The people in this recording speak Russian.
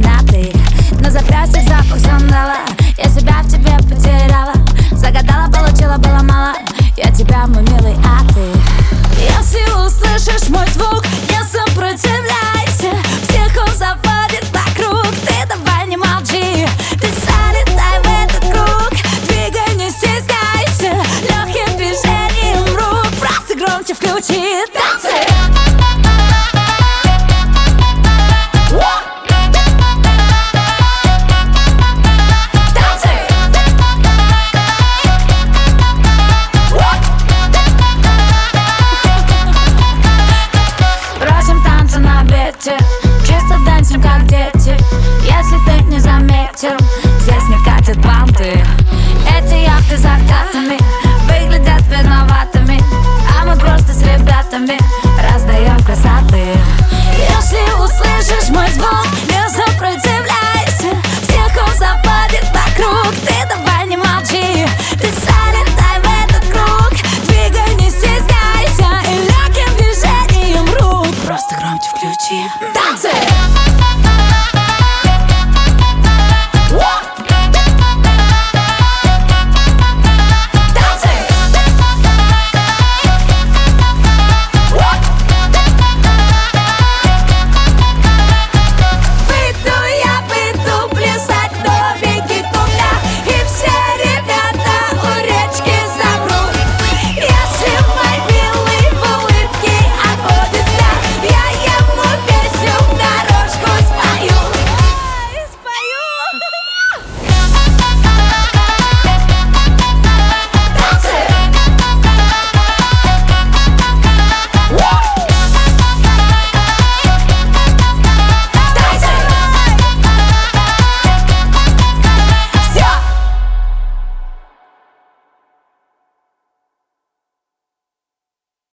на ты. На запястьях запах сандала, я себя в тебе потеряла. Загадала, получила, было мало. Я тебя, мой милый, а ты. Если услышишь мой звук, не сопротивляйся.